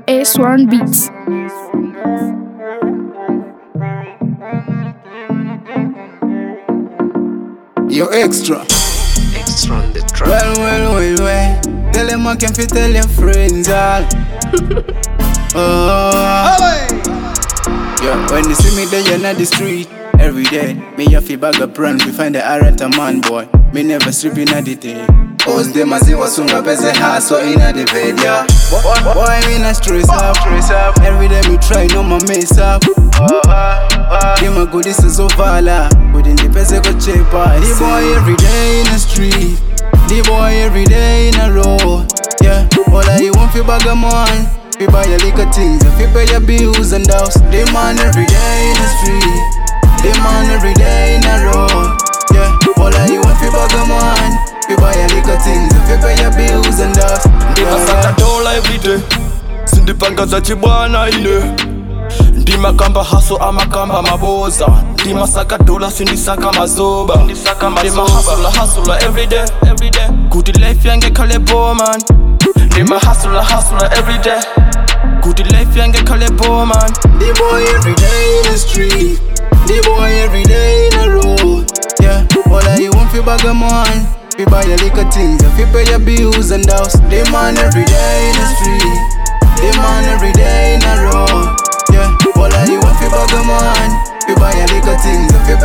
A-Sworn Beats. Yo, extra on the track. Well. Tell them I can fit, tell your friends all. Yeah, when you see me there, you're not the street. Every day, me have to bag a brand. We find the Arata man, boy. Me never sleep in the day. Os dem a see what's on the best so in the bed, yeah. Boy, me not stress up. Every day me try, no my mess up. Them a go, this is so vala. Within the best, I go cheaper. The boy every day in the street. The boy every day in a row. Yeah, all I want for bag a man. We buy a liquor things, if you pay your bills and house. The man every day in the street. The man every day in a row. Yeah, all I want for bag a man. We buy a liquor things, if you pay your bills and house. Ndimasaka dola everyday sindipanga za chibwana ine ndimakamba haso amakamba maboza ndimasaka dola sindisaka mazoba ndimahasula everyday kuti life yange khale man ndimahasula everyday kuti life yange khale man. The boy every day in the street. The boy every day in a row. Yeah, all I want for bag a man. We buy a liquor things, if you pay your bills and house. The man every day in the street. The man every day in a row. Yeah, all I want for bag a man. We buy a liquor things, if you pay